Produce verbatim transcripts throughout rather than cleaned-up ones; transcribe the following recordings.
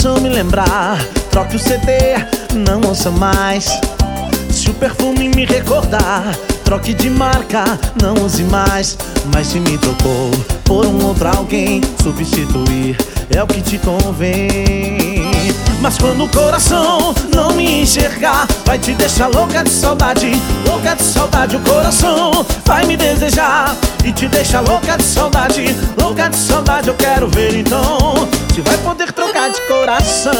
coração me lembrar, troque o C D, não ouça mais. Se o perfume me recordar, troque de marca, não use mais. Mas se me trocou por um outro alguém, substituir é o que te convém. Mas quando o coração não me enxergar, vai te deixar louca de saudade, louca de saudade. O coração vai me desejar e te deixa louca de saudade, louca de saudade. Eu quero ver então se vai poder trocar de coração.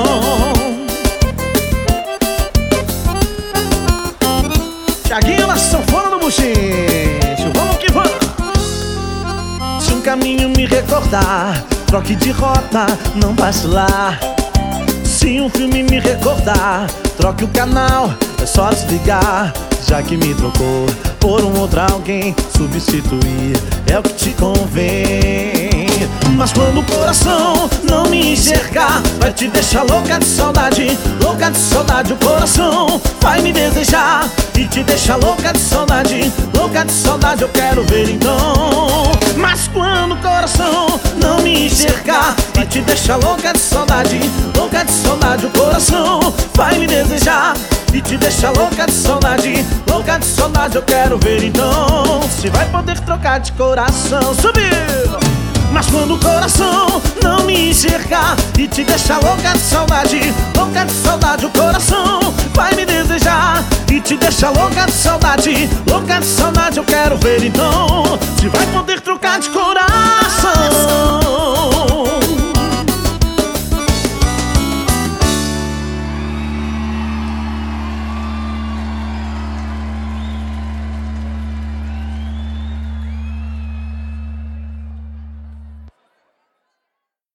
Thiaguinho na sanfona do buchicho, vamos que vamos. Se um caminho me recordar, troque de rota, não passe lá. Se um filme me recordar, troque o canal, é só desligar. Já que me trocou por um outro alguém, substituir é o que te convém. Mas quando o coração não me enxergar, vai te deixar louca de saudade, louca de saudade. O coração vai me desejar e te deixa louca de saudade, louca de saudade. Eu quero ver então. Mas quando o coração não me enxergar, vai te deixar louca de saudade, louca de saudade. O coração vai me desejar e te deixa louca de saudade, louca de saudade. Eu quero ver então se vai poder trocar de coração. Subiu! Mas quando o coração não me enxergar e te deixa louca de saudade, louca de saudade. O coração vai me desejar e te deixa louca de saudade, louca de saudade. Eu quero ver então se vai poder trocar de coração.